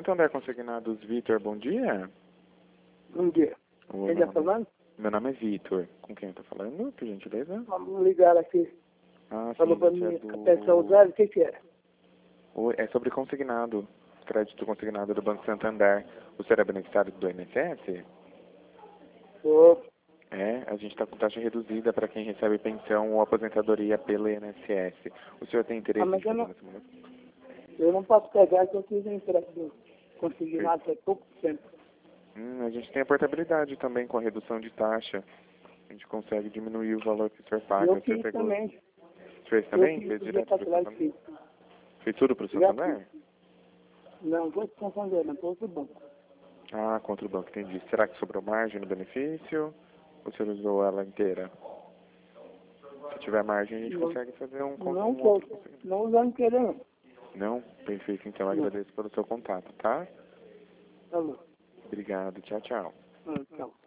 Santander Consignados, Vitor, bom dia. Bom dia. Oi, Quem está falando? meu nome é Vitor. Com quem eu tô falando, por gentileza? Vamos ligar aqui. Ah, Falou sim, para você é mim, do... peça usada, o que que é? Oi, é sobre consignado, crédito consignado do Banco Santander. O senhor é beneficiário do INSS? Ô, É, a gente está com taxa reduzida para quem recebe pensão ou aposentadoria pelo INSS. O senhor tem interesse mas em fazer nesse momento? eu não posso pegar que eu fiz um empréstimo consignado há pouco tempo. A gente tem a portabilidade também com a redução de taxa. A gente consegue diminuir o valor que o senhor paga. Eu O senhor fiz pegou... também. Fez Eu também? fiz Fez o dia direto para o atrás, Santander? fiz. Fez tudo para o Já Santander? fiz. Não, vou te confonder, não estou banco. Ah, contra o banco, entendi. Será que sobrou margem no benefício? Ou o senhor usou ela inteira? Se tiver margem, a gente Não, consegue fazer um não outro tô, consignado. não usando querer não. Não? Perfeito, então Não. agradeço pelo seu contato, tá? Tá bom. Obrigado, tchau, tchau. Tchau.